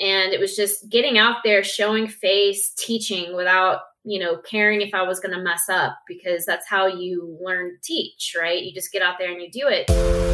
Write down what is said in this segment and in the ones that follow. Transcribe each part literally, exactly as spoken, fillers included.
And it was just getting out there, showing face, teaching without, you know, caring if I was going to mess up, because that's how you learn to teach, right? You just get out there and you do it.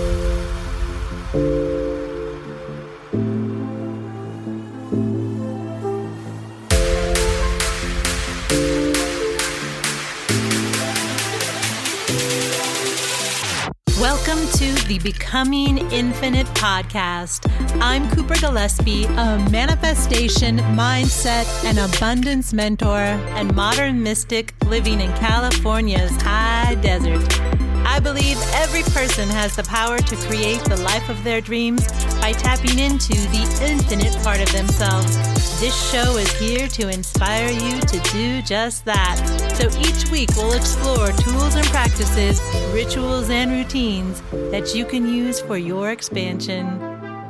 Welcome to the Becoming Infinite podcast. I'm Cooper Gillespie, a manifestation, mindset, and abundance mentor and modern mystic living in California's high desert. I believe every person has the power to create the life of their dreams by tapping into the infinite part of themselves. This show is here to inspire you to do just that. So each week we'll explore tools and practices, rituals and routines that you can use for your expansion.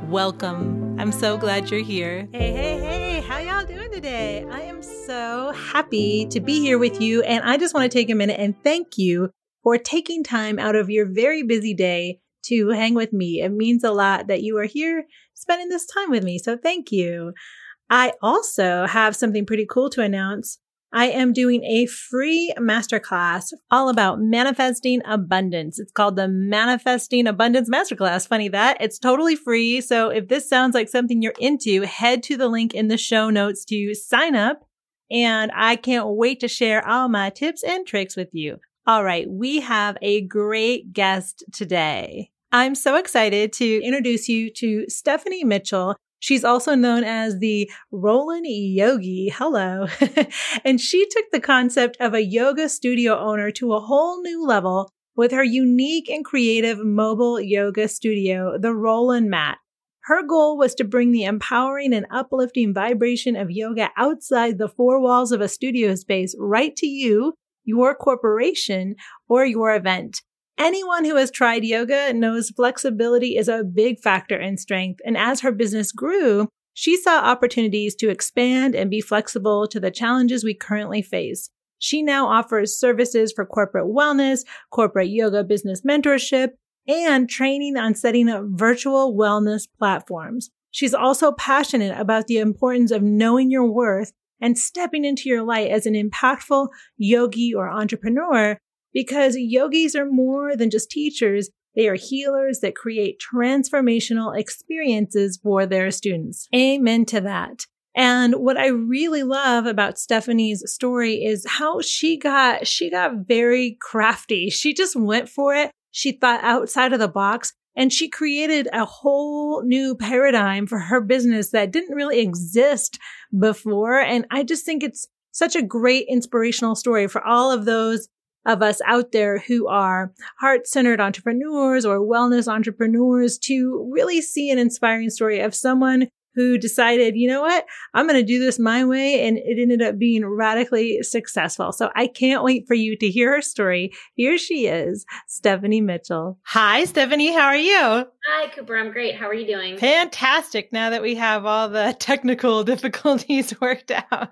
Welcome. I'm so glad you're here. Hey, hey, hey, how y'all doing today? I am so happy to be here with you. And I just want to take a minute and thank you for taking time out of your very busy day to hang with me. It means a lot that you are here spending this time with me. So thank you. I also have something pretty cool to announce. I am doing a free masterclass all about manifesting abundance. It's called the Manifesting Abundance Masterclass. Funny that. It's totally free. So if this sounds like something you're into, head to the link in the show notes to sign up. And I can't wait to share all my tips and tricks with you. All right, we have a great guest today. I'm so excited to introduce you to Stephanie Mitchell. She's also known as the Rolling Yogi. Hello. And she took the concept of a yoga studio owner to a whole new level with her unique and creative mobile yoga studio, the Rolling Mat. Her goal was to bring the empowering and uplifting vibration of yoga outside the four walls of a studio space right to you, your corporation, or your event. Anyone who has tried yoga knows flexibility is a big factor in strength. And as her business grew, she saw opportunities to expand and be flexible to the challenges we currently face. She now offers services for corporate wellness, corporate yoga business mentorship, and training on setting up virtual wellness platforms. She's also passionate about the importance of knowing your worth and stepping into your light as an impactful yogi or entrepreneur, because yogis are more than just teachers. They are healers that create transformational experiences for their students. Amen to that. And what I really love about Stephanie's story is how she got, she got very crafty. She just went for it. She thought outside of the box. And she created a whole new paradigm for her business that didn't really exist before. And I just think it's such a great inspirational story for all of those of us out there who are heart-centered entrepreneurs or wellness entrepreneurs to really see an inspiring story of someone who decided, you know what, I'm going to do this my way. And it ended up being radically successful. So I can't wait for you to hear her story. Here she is, Stephanie Mitchell. Hi, Stephanie. How are you? Hi, Cooper. I'm great. How are you doing? Fantastic. Now that we have all the technical difficulties worked out.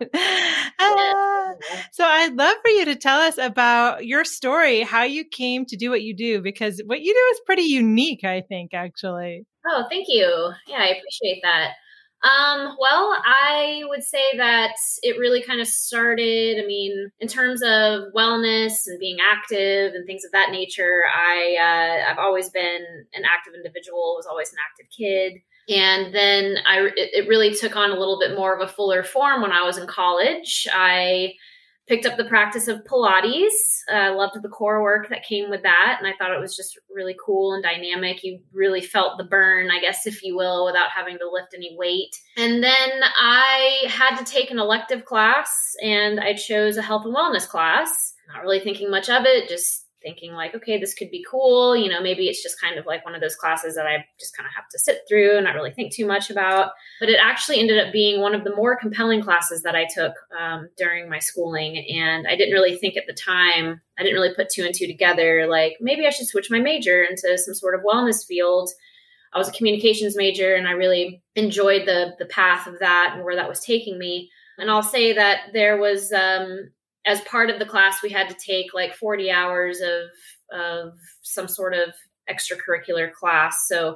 Uh, so I'd love for you to tell us about your story, how you came to do what you do, because what you do is pretty unique, I think, actually. Oh, thank you. Yeah, I appreciate that. Um, well, I would say that it really kind of started, I mean, in terms of wellness and being active and things of that nature, I, uh, I've always been an active individual, was always an active kid. And then I, it, it really took on a little bit more of a fuller form when I was in college. I picked up the practice of Pilates. I uh, loved the core work that came with that. And I thought it was just really cool and dynamic. You really felt the burn, I guess, if you will, without having to lift any weight. And then I had to take an elective class, and I chose a health and wellness class. Not really thinking much of it, just thinking like, okay, this could be cool. You know, maybe it's just kind of like one of those classes that I just kind of have to sit through and not really think too much about. But it actually ended up being one of the more compelling classes that I took um, during my schooling. And I didn't really think at the time, I didn't really put two and two together. Like maybe I should switch my major into some sort of wellness field. I was a communications major, and I really enjoyed the the path of that and where that was taking me. And I'll say that there was, um, as part of the class, we had to take like forty hours of, of some sort of extracurricular class. So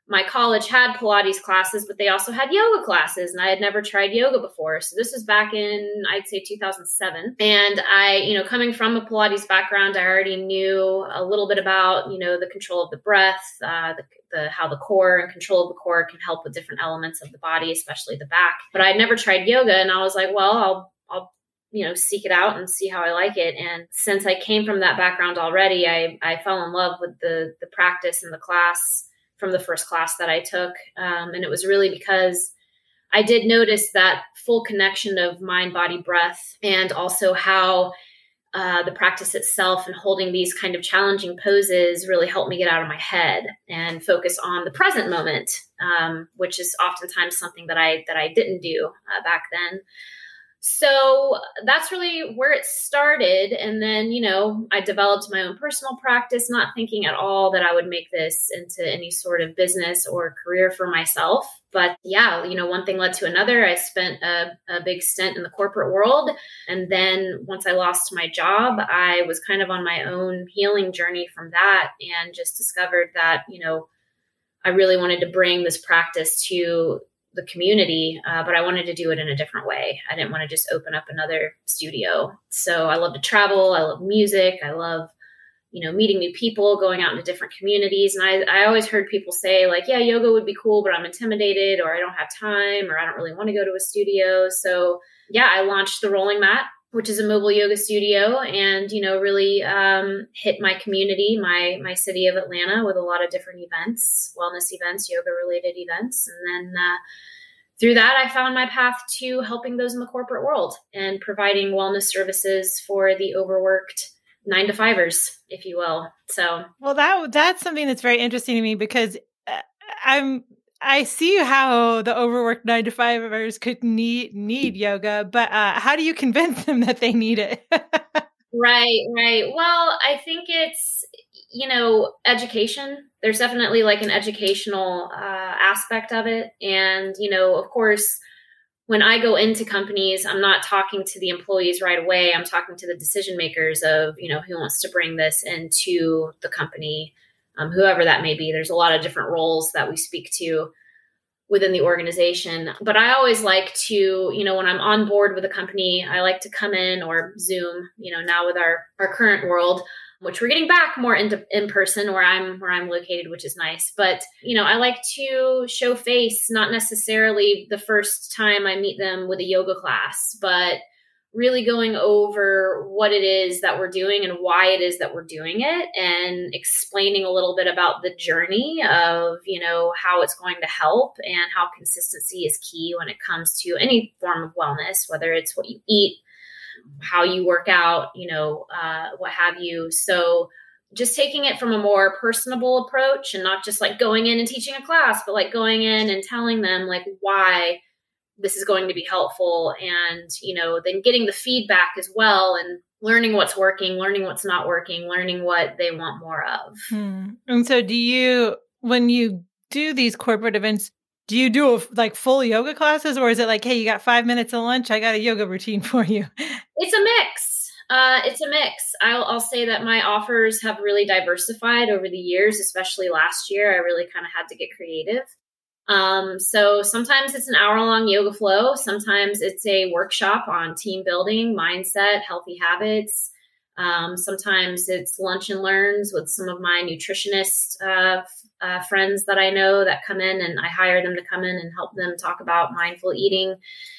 my college had Pilates classes, but they also had yoga classes, and I had never tried yoga before. So this was back in, I'd say two thousand seven. And I, you know, coming from a Pilates background, I already knew a little bit about, you know, the control of the breath, uh, the, the, how the core and control of the core can help with different elements of the body, especially the back. But I'd never tried yoga, and I was like, well, I'll, I'll, you know, seek it out and see how I like it. And since I came from that background already, I, I fell in love with the, the practice and the class from the first class that I took. Um, and it was really because I did notice that full connection of mind, body, breath, and also how uh, the practice itself and holding these kind of challenging poses really helped me get out of my head and focus on the present moment, um, which is oftentimes something that I, that I didn't do uh, back then. So that's really where it started. And then, you know, I developed my own personal practice, not thinking at all that I would make this into any sort of business or career for myself. But yeah, you know, one thing led to another. I spent a, a big stint in the corporate world. And then once I lost my job, I was kind of on my own healing journey from that, and just discovered that, you know, I really wanted to bring this practice to the community, uh, but I wanted to do it in a different way. I didn't want to just open up another studio. So I love to travel. I love music. I love, you know, meeting new people, going out into different communities. And I, I always heard people say like, yeah, yoga would be cool, but I'm intimidated, or I don't have time, or I don't really want to go to a studio. So yeah, I launched the Rolling Mat, which is a mobile yoga studio, and, you know, really um, hit my community, my, my city of Atlanta, with a lot of different events, wellness events, yoga related events. And then uh, through that, I found my path to helping those in the corporate world and providing wellness services for the overworked nine to fivers, if you will. So, well, that that's something that's very interesting to me, because uh, I'm I see how the overworked nine to fivers could need need yoga, but uh, how do you convince them that they need it? Right, right. Well, I think it's, you know, education. There's definitely like an educational uh, aspect of it. And, you know, of course, when I go into companies, I'm not talking to the employees right away. I'm talking to the decision makers of, you know, who wants to bring this into the company, um, whoever that may be. There's a lot of different roles that we speak to within the organization. But I always like to, you know, when I'm on board with a company, I like to come in, or Zoom, you know, now with our, our current world, which we're getting back more into in person where I'm, where I'm located, which is nice. But, you know, I like to show face, not necessarily the first time I meet them with a yoga class, but really going over what it is that we're doing and why it is that we're doing it, and explaining a little bit about the journey of, you know, how it's going to help and how consistency is key when it comes to any form of wellness, whether it's what you eat, how you work out, you know, uh, what have you. So just taking it from a more personable approach, and not just like going in and teaching a class, but like going in and telling them like why this is going to be helpful, and, you know, then getting the feedback as well, and learning what's working, learning what's not working, learning what they want more of. Hmm. And so do you, when you do these corporate events, do you do a, like full yoga classes, or is it like, hey, you got five minutes of lunch, I got a yoga routine for you? It's a mix. Uh, it's a mix. I'll, I'll say that my offers have really diversified over the years, especially last year. I really kind of had to get creative. Um, so sometimes it's an hour long yoga flow. Sometimes it's a workshop on team building, mindset, healthy habits. Um, sometimes it's lunch and learns with some of my nutritionist uh, uh, friends that I know that come in, and I hire them to come in and help them talk about mindful eating,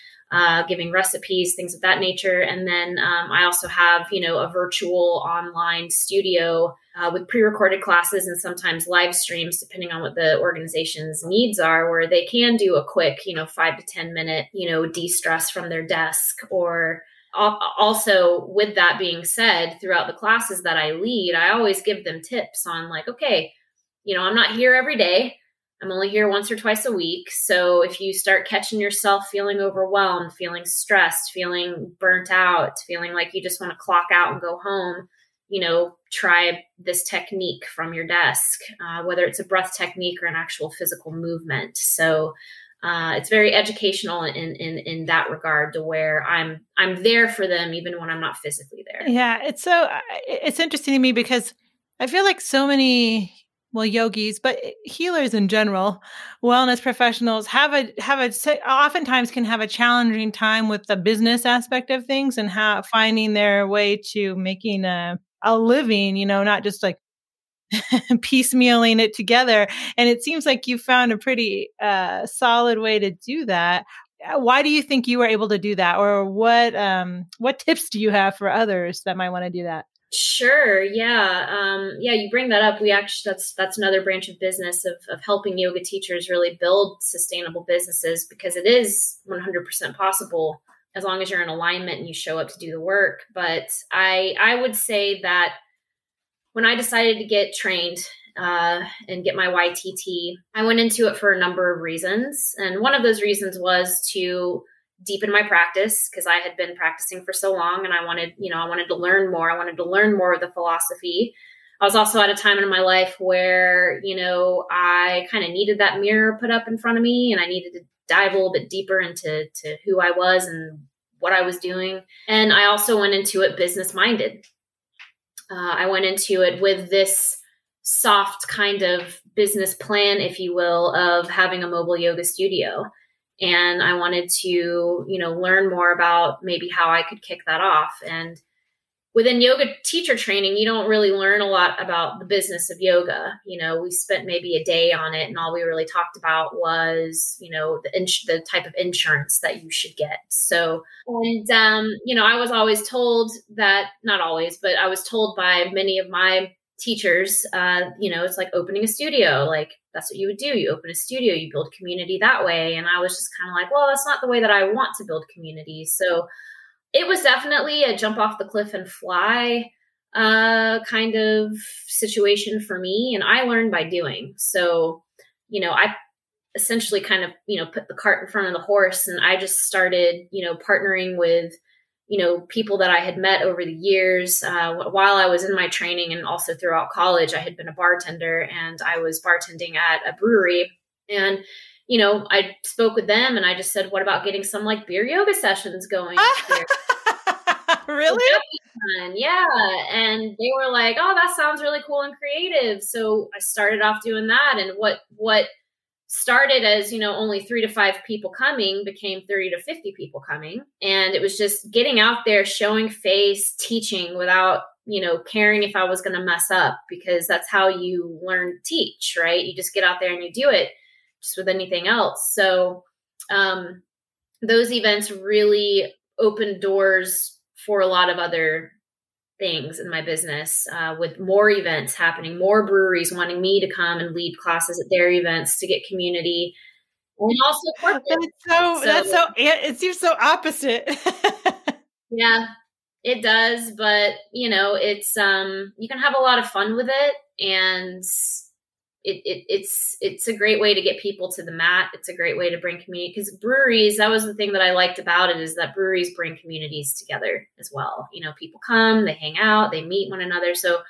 uh, giving recipes, things of that nature. And then um, I also have, you know, a virtual online studio uh, with pre-recorded classes and sometimes live streams, depending on what the organization's needs are, where they can do a quick, you know, five to ten minute, you know, de-stress from their desk. Or also, with that being said, throughout the classes that I lead, I always give them tips on like, okay, you know, I'm not here every day. I'm only here once or twice a week. So if you start catching yourself feeling overwhelmed, feeling stressed, feeling burnt out, feeling like you just want to clock out and go home, you know, try this technique from your desk, uh, whether it's a breath technique or an actual physical movement. So uh, it's very educational in, in, in that regard, to where I'm, I'm there for them even when I'm not physically there. Yeah. It's so, it's interesting to me because I feel like so many well, yogis, but healers in general, wellness professionals have a have a oftentimes can have a challenging time with the business aspect of things and how finding their way to making a a living, you know, not just like piecemealing it together. And it seems like you found a pretty uh, solid way to do that. Why do you think you were able to do that, or what um, what tips do you have for others that might want to do that? Sure. Yeah. Um, yeah. You bring that up. We actually, that's, that's another branch of business of, of helping yoga teachers really build sustainable businesses, because it is one hundred percent possible as long as you're in alignment and you show up to do the work. But I, I would say that when I decided to get trained uh, and get my Y T T, I went into it for a number of reasons. And one of those reasons was to deepen my practice, because I had been practicing for so long and I wanted, you know, I wanted to learn more. I wanted to learn more of the philosophy. I was also at a time in my life where, you know, I kind of needed that mirror put up in front of me, and I needed to dive a little bit deeper into to who I was and what I was doing. And I also went into it business minded. Uh, I went into it with this soft kind of business plan, if you will, of having a mobile yoga studio. And I wanted to, you know, learn more about maybe how I could kick that off. And within yoga teacher training, you don't really learn a lot about the business of yoga. You know, we spent maybe a day on it, and all we really talked about was, you know, the, ins- the type of insurance that you should get. So, and, um, you know, I was always told that, not always, but I was told by many of my teachers, uh, you know, it's like opening a studio. Like, that's what you would do. You open a studio, you build community that way. And I was just kind of like, well, that's not the way that I want to build community. So it was definitely a jump off the cliff and fly uh, kind of situation for me. And I learned by doing. So, you know, I essentially kind of, you know, put the cart in front of the horse, and I just started, you know, partnering with, you know, people that I had met over the years uh, while I was in my training, and also throughout college. I had been a bartender, and I was bartending at a brewery. And, you know, I spoke with them, and I just said, what about getting some like beer yoga sessions going here? Really? Yeah. And they were like, oh, that sounds really cool and creative. So I started off doing that. And what, what, started as, you know, only three to five people coming became thirty to fifty people coming. And it was just getting out there, showing face, teaching without, you know, caring if I was going to mess up, because that's how you learn to teach, right? You just get out there and you do it, just with anything else. So um, those events really opened doors for a lot of other things in my business, uh, with more events happening, more breweries wanting me to come and lead classes at their events to get community, and also corporate. That's so, so that's so, it seems so opposite. Yeah, it does. But, you know, it's, um, you can have a lot of fun with it, and it, it it's, it's a great way to get people to the mat. It's a great way to bring community, because breweries, that was the thing that I liked about it, is that breweries bring communities together as well. You know, people come, they hang out, they meet one another. So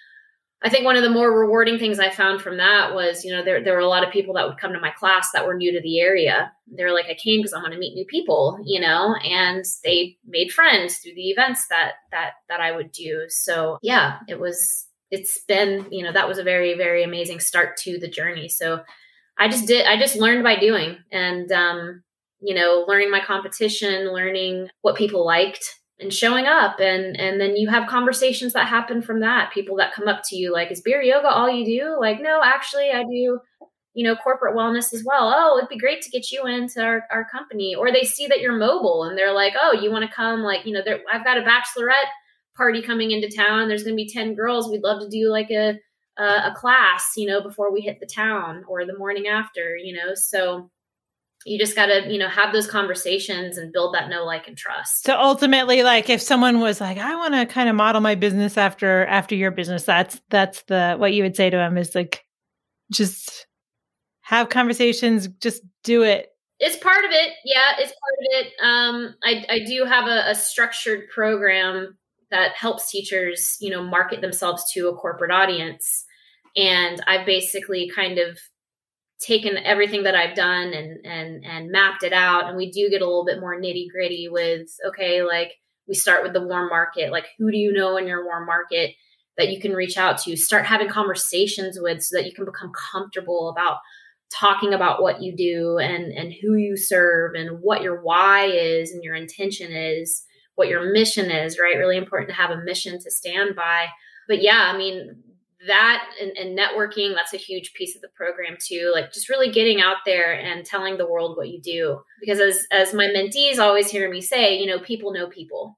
I think one of the more rewarding things I found from that was, you know, there, there were a lot of people that would come to my class that were new to the area. They were like, I came because I want to meet new people, you know, and they made friends through the events that, that, that I would do. So yeah, it was, it's been, you know, that was a very, very amazing start to the journey. So I just did, I just learned by doing, and, um, you know, learning my competition, learning what people liked, and showing up. And, and then you have conversations that happen from that. People that come up to you like, is beer yoga all you do? Like, no, actually I do, you know, corporate wellness as well. Oh, it'd be great to get you into our, our company. Or they see that you're mobile and they're like, oh, you want to come? Like, you know, I've got a bachelorette party coming into town. There's going to be ten girls. We'd love to do like a, a, a class, you know, before we hit the town, or the morning after, you know, so you just got to, you know, have those conversations and build that know, like, and trust. So ultimately, like, if someone was like, I want to kind of model my business after, after your business, that's, that's the, what you would say to them is like, just have conversations, just do it. It's part of it. Yeah, it's part of it. Um, I, I do have a, a structured program that helps teachers, you know, market themselves to a corporate audience. And I've basically kind of taken everything that I've done and, and, and mapped it out. And we do get a little bit more nitty gritty with, okay, like we start with the warm market, like who do you know in your warm market that you can reach out to, start having conversations with so that you can become comfortable about talking about what you do and, and who you serve and what your why is and your intention is, what your mission is, right? Really important to have a mission to stand by. But yeah, I mean, that and, and networking, that's a huge piece of the program too. Like just really getting out there and telling the world what you do. Because as, as my mentees always hear me say, you know, people know people.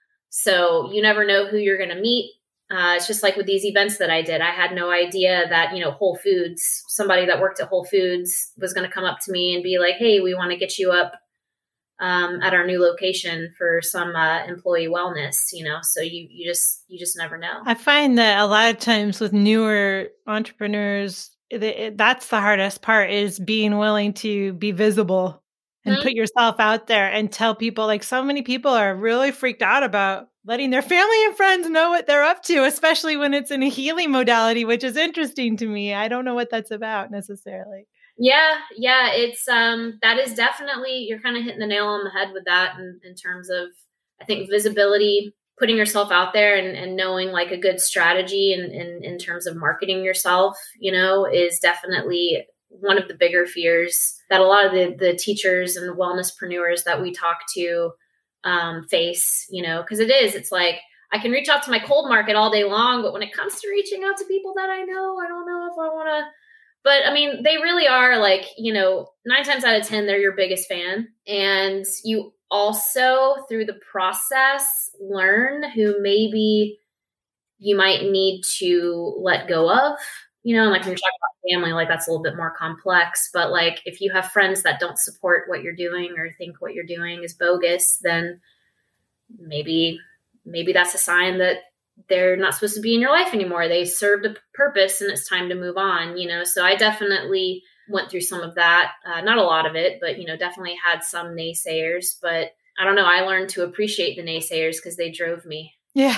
So you never know who you're going to meet. Uh, it's just like with these events that I did, I had no idea that, you know, Whole Foods, somebody that worked at Whole Foods was going to come up to me and be like, hey, we want to get you up um, at our new location for some uh, employee wellness, you know, so you, you just, you just never know. I find that a lot of times with newer entrepreneurs, it, that's the hardest part, is being willing to be visible and mm-hmm. put yourself out there and tell people. Like, so many people are really freaked out about letting their family and friends know what they're up to, especially when it's in a healing modality, which is interesting to me. I don't know what that's about necessarily. Yeah. Yeah. It's, um, that is definitely, you're kind of hitting the nail on the head with that in, in terms of, I think, visibility, putting yourself out there and, and knowing like a good strategy in, in, in terms of marketing yourself, you know, is definitely one of the bigger fears that a lot of the, the teachers and wellnesspreneurs that we talk to um, face, you know, because it is, it's like, I can reach out to my cold market all day long, but when it comes to reaching out to people that I know, I don't know if I want to, but I mean, they really are like, you know, nine times out of ten, they're your biggest fan. And you also, through the process, learn who maybe you might need to let go of, you know, like when you're talking about family, like that's a little bit more complex, but like if you have friends that don't support what you're doing or think what you're doing is bogus, then maybe, maybe that's a sign that they're not supposed to be in your life anymore. They served a purpose and it's time to move on, you know? So I definitely went through some of that, uh, not a lot of it, but, you know, definitely had some naysayers, but I don't know. I learned to appreciate the naysayers because they drove me. Yeah.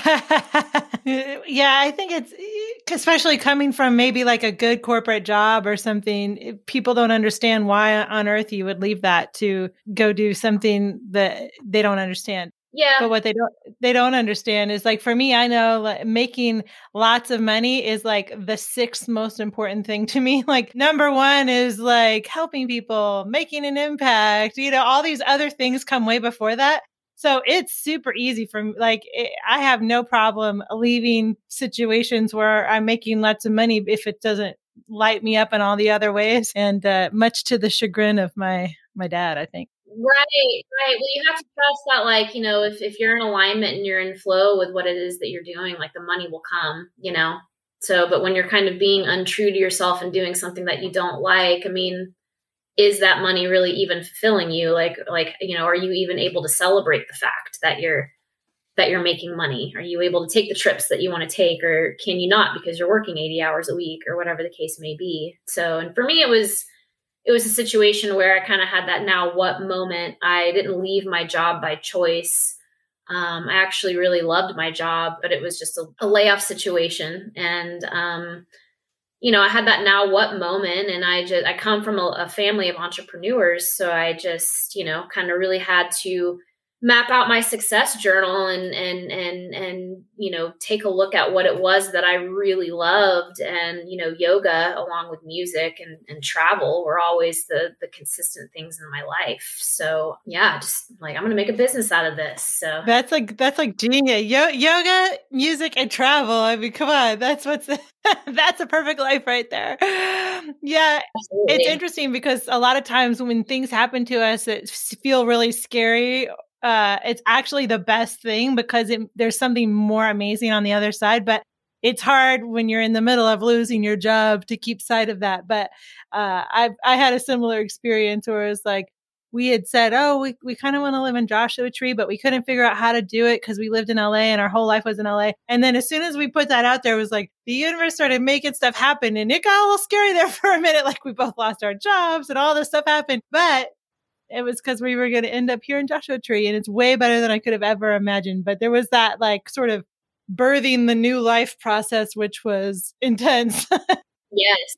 Yeah. I think it's, especially coming from maybe like a good corporate job or something, people don't understand why on earth you would leave that to go do something that they don't understand. Yeah. But what they don't, they don't understand is like, for me, I know like, making lots of money is like the sixth most important thing to me. Like number one is like helping people, making an impact, you know, all these other things come way before that. So it's super easy for me. Like it, I have no problem leaving situations where I'm making lots of money if it doesn't light me up in all the other ways. And uh, much to the chagrin of my, my dad, I think. Right, right. Well, you have to trust that, like, you know, if, if you're in alignment and you're in flow with what it is that you're doing, like the money will come, you know? So, but when you're kind of being untrue to yourself and doing something that you don't like, I mean, is that money really even fulfilling you? Like, like, you know, are you even able to celebrate the fact that you're, that you're making money? Are you able to take the trips that you want to take, or can you not because you're working eighty hours a week or whatever the case may be? So, and for me, it was, it was a situation where I kind of had that now what moment. I didn't leave my job by choice. Um, I actually really loved my job, but it was just a, a layoff situation. And, um, you know, I had that now what moment, and I just, I come from a, a family of entrepreneurs. So I just, you know, kind of really had to map out my success journal and, and, and, and, you know, take a look at what it was that I really loved. And, you know, yoga along with music and, and travel were always the, the consistent things in my life. So yeah, just like, I'm going to make a business out of this. So that's like, that's like genius. Yo- yoga, music, and travel. I mean, come on, that's what's, that's a perfect life right there. Yeah. Absolutely. It's interesting because a lot of times when things happen to us that feel really scary, Uh, it's actually the best thing because it, there's something more amazing on the other side, but it's hard when you're in the middle of losing your job to keep sight of that. But uh, I I had a similar experience where it was like, we had said, oh, we, we kind of want to live in Joshua Tree, but we couldn't figure out how to do it because we lived in L A and our whole life was in L A. And then as soon as we put that out there, it was like the universe started making stuff happen, and it got a little scary there for a minute. Like we both lost our jobs and all this stuff happened, but it was because we were going to end up here in Joshua Tree, and it's way better than I could have ever imagined. But there was that like sort of birthing the new life process, which was intense. Yes.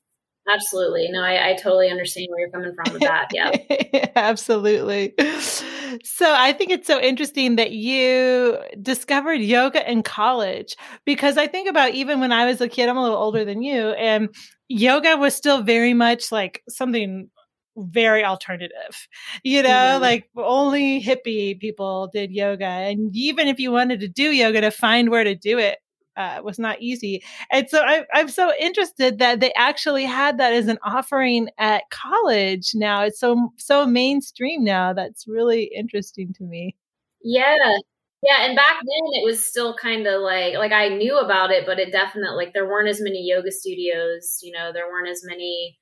Absolutely. No, I, I totally understand where you're coming from with that. Yeah. Absolutely. So I think it's so interesting that you discovered yoga in college, because I think about even when I was a kid, I'm a little older than you, and yoga was still very much like something very alternative, you know, mm-hmm. like only hippie people did yoga. And even if you wanted to do yoga, to find where to do it Uh, was not easy. And so I, I'm so interested that they actually had that as an offering at college now. It's so, so mainstream now. That's really interesting to me. Yeah. Yeah. And back then it was still kind of like, like I knew about it, but it definitely, like there weren't as many yoga studios, you know, there weren't as many,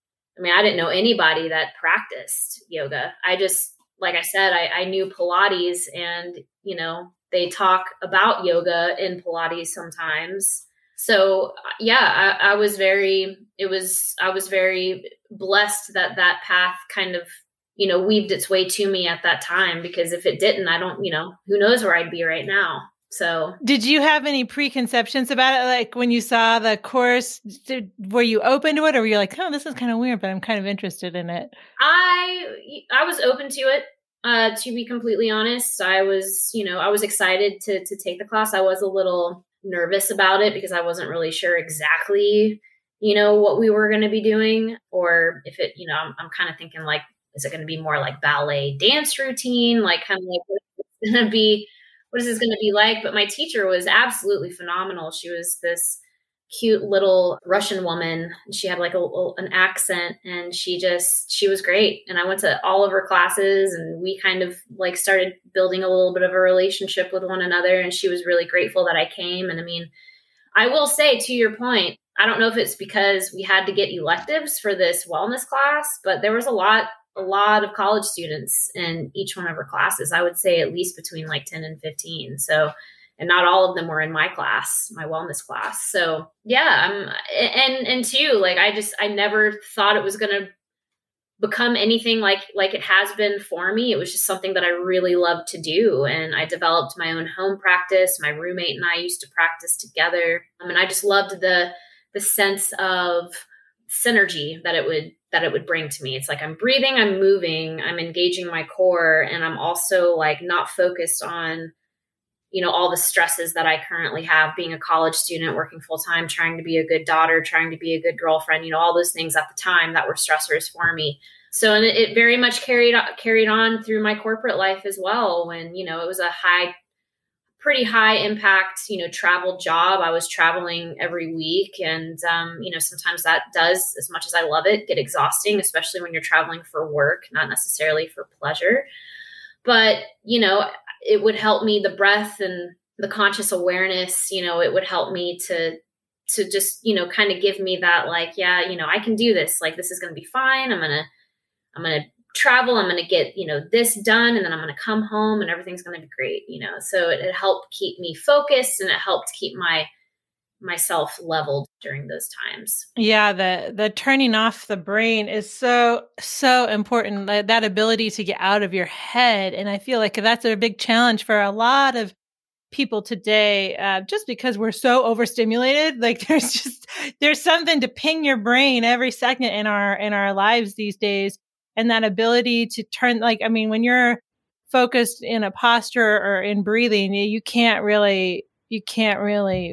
I mean, I didn't know anybody that practiced yoga. I just, like I said, I, I knew Pilates, and, you know, they talk about yoga in Pilates sometimes. So yeah, I, I was very, it was, I was very blessed that that path kind of, you know, weaved its way to me at that time, because if it didn't, I don't, you know, who knows where I'd be right now. So did you have any preconceptions about it? Like when you saw the course, did, were you open to it, or were you like, oh, this is kind of weird, but I'm kind of interested in it? I, I was open to it. Uh, to be completely honest, I was, you know, I was excited to to take the class. I was a little nervous about it because I wasn't really sure exactly, you know, what we were going to be doing, or if it, you know, I'm, I'm kind of thinking like, is it going to be more like ballet dance routine? Like kind of like, what is this going to be? What is this going to be like? But my teacher was absolutely phenomenal. She was this cute little Russian woman. She had like a, a, an accent, and she just, she was great. And I went to all of her classes, and we kind of like started building a little bit of a relationship with one another. And she was really grateful that I came. And I mean, I will say, to your point, I don't know if it's because we had to get electives for this wellness class, but there was a lot, a lot of college students in each one of her classes. I would say at least between like ten and fifteen. So, and not all of them were in my class, my wellness class. So yeah, I'm, and, and two, like, I just, I never thought it was going to become anything like, like it has been for me. It was just something that I really loved to do. And I developed my own home practice. My roommate and I used to practice together. I mean, I just loved the, the sense of synergy that it would, that it would bring to me. It's like, I'm breathing, I'm moving, I'm engaging my core. And I'm also like not focused on, you know, all the stresses that I currently have being a college student, working full time, trying to be a good daughter, trying to be a good girlfriend, you know, all those things at the time that were stressors for me. So, and it, it very much carried, carried on through my corporate life as well. When, you know, it was a high, pretty high impact, you know, travel job. I was traveling every week. And, um, you know, sometimes that does, as much as I love it, get exhausting, especially when you're traveling for work, not necessarily for pleasure. But, you know, it would help me, the breath and the conscious awareness, you know, it would help me to, to just, you know, kind of give me that, like, yeah, you know, I can do this. Like, this is going to be fine. I'm going to, I'm going to travel. I'm going to get, you know, this done, and then I'm going to come home and everything's going to be great, you know? So it, it helped keep me focused, and it helped keep my, myself leveled during those times. Yeah, the the turning off the brain is so so important. That, that ability to get out of your head, and I feel like that's a big challenge for a lot of people today. Uh, just because we're so overstimulated, like there's just there's something to ping your brain every second in our in our lives these days, and that ability to turn, like, I mean, when you're focused in a posture or in breathing, you can't really. you can't really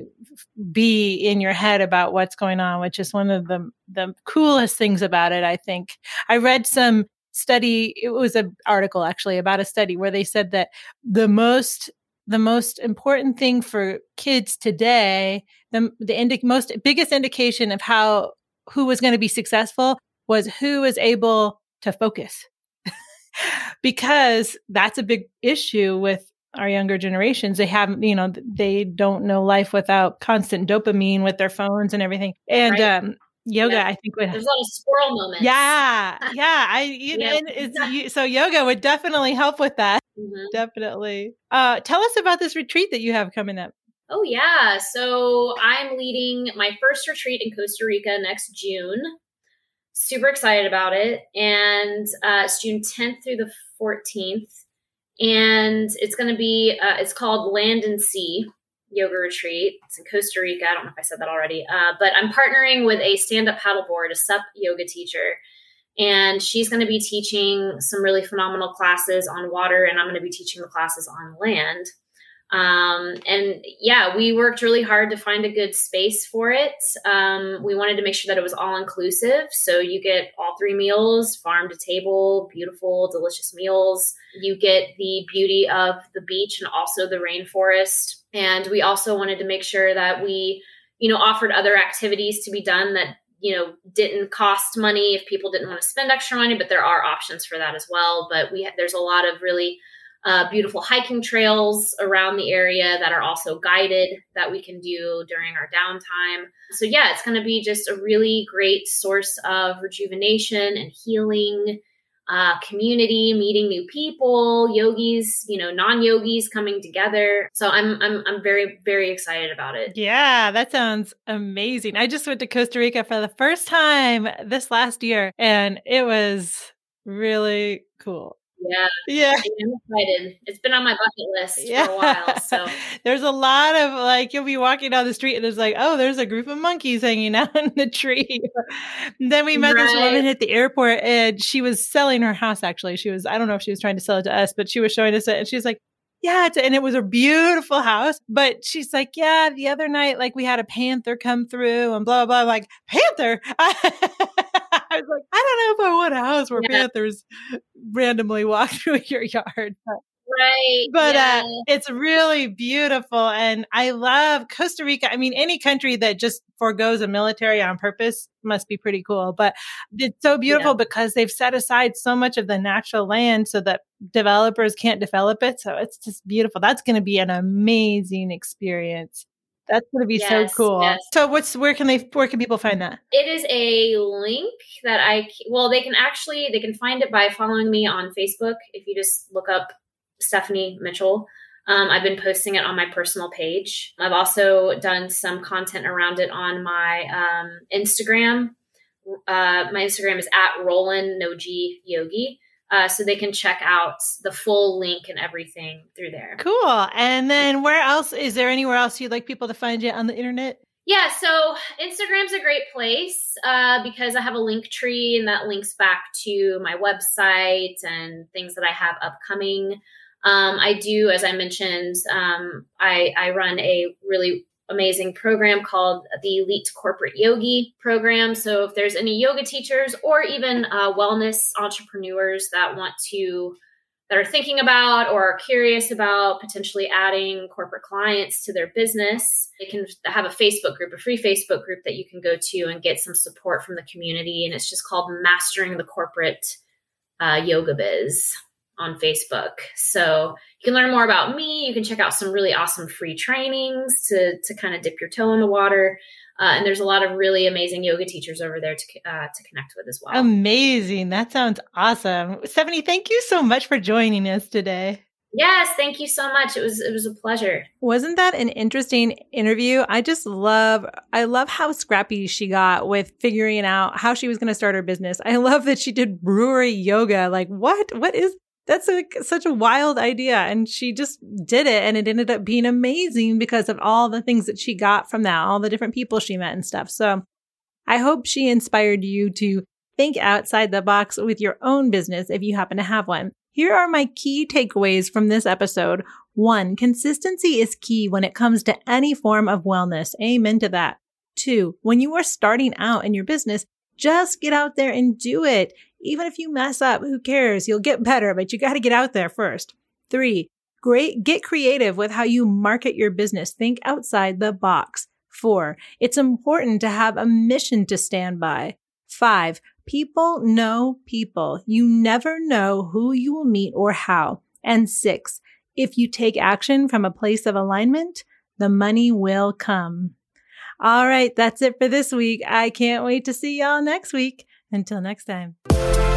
be in your head about what's going on, which is one of the, the coolest things about it, I think. I read some study, it was an article actually about a study where they said that the most, the most important thing for kids today, the, the indi- most biggest indication of how, who was going to be successful was who was able to focus. Because that's a big issue with our younger generations. They haven't, you know, they don't know life without constant dopamine with their phones and everything. And, right. um, yoga, yeah. I think would, there's a lot of squirrel moments. Yeah. Yeah. I, you, yeah. And it's, you, so yoga would definitely help with that. Mm-hmm. Definitely. Uh, tell us about this retreat that you have coming up. Oh yeah. So I'm leading my first retreat in Costa Rica next June. Super excited about it. And, uh, it's June tenth through the fourteenth. And it's going to be, uh, it's called Land and Sea yoga retreat. It's in Costa Rica. I don't know if I said that already, uh, but I'm partnering with a stand-up paddleboard, a S U P yoga teacher. And she's going to be teaching some really phenomenal classes on water, and I'm going to be teaching the classes on land. Um, and yeah, we worked really hard to find a good space for it. Um, we wanted to make sure that it was all inclusive. So you get all three meals, farm to table, beautiful, delicious meals. You get the beauty of the beach and also the rainforest. And we also wanted to make sure that we, you know, offered other activities to be done that, you know, didn't cost money if people didn't want to spend extra money, but there are options for that as well. But we, there's a lot of really Uh, beautiful hiking trails around the area that are also guided that we can do during our downtime. So yeah, it's going to be just a really great source of rejuvenation and healing, uh, community, meeting new people, yogis, you know, non-yogis coming together. So I'm, I'm, I'm very, very excited about it. Yeah, that sounds amazing. I just went to Costa Rica for the first time this last year, and it was really cool. Yeah. Yeah. I'm excited. It's been on my bucket list yeah. for a while. So there's a lot of like, you'll be walking down the street and there's like, oh, there's a group of monkeys hanging out in the tree. Then we met right. this woman at the airport, and she was selling her house. Actually, she was, I don't know if she was trying to sell it to us, but she was showing us it. And she's like, yeah, it's, and it was a beautiful house. But she's like, yeah, the other night, like we had a panther come through and blah, blah, blah. I'm like, panther? I was like, I don't know if I want a house where yeah. panthers randomly walk through your yard. But, right. But yeah. uh, it's really beautiful. And I love Costa Rica. I mean, any country that just forgoes a military on purpose must be pretty cool. But it's so beautiful yeah. because they've set aside so much of the natural land so that developers can't develop it. So it's just beautiful. That's going to be an amazing experience. That's going to be yes, so cool. Yes. So what's, where can they, where can people find that? It is a link that I, well, they can actually, they can find it by following me on Facebook. If you just look up Stephanie Mitchell. Um, I've been posting it on my personal page. I've also done some content around it on my um, Instagram. Uh, my Instagram is at Rollin Noji Yogi. Uh, so they can check out the full link and everything through there. Cool. And then where else, is there anywhere else you'd like people to find you on the internet? Yeah, so Instagram's a great place uh, because I have a link tree, and that links back to my website and things that I have upcoming. Um, I do, as I mentioned, um, I, I run a really amazing program called the Elite Corporate Yogi program. So if there's any yoga teachers or even uh, wellness entrepreneurs that want to, that are thinking about or are curious about potentially adding corporate clients to their business, they can have a Facebook group, a free Facebook group that you can go to and get some support from the community. And it's just called Mastering the Corporate uh, Yoga Biz on Facebook. So you can learn more about me. You can check out some really awesome free trainings to, to kind of dip your toe in the water. Uh, and there's a lot of really amazing yoga teachers over there to uh, to connect with as well. Amazing. That sounds awesome. Stephanie, thank you so much for joining us today. Yes, thank you so much. It was it was a pleasure. Wasn't that an interesting interview? I just love, I love how scrappy she got with figuring out how she was going to start her business. I love that she did brewery yoga. Like, what? What is That's a, such a wild idea. And she just did it. And it ended up being amazing because of all the things that she got from that, all the different people she met and stuff. So I hope she inspired you to think outside the box with your own business if you happen to have one. Here are my key takeaways from this episode. One, consistency is key when it comes to any form of wellness. Amen to that. Two, when you are starting out in your business, just get out there and do it. Even if you mess up, who cares? You'll get better, but you got to get out there first. Three, great, get creative with how you market your business. Think outside the box. Four, it's important to have a mission to stand by. Five, people know people. You never know who you will meet or how. And six, if you take action from a place of alignment, the money will come. All right, that's it for this week. I can't wait to see y'all next week. Until next time.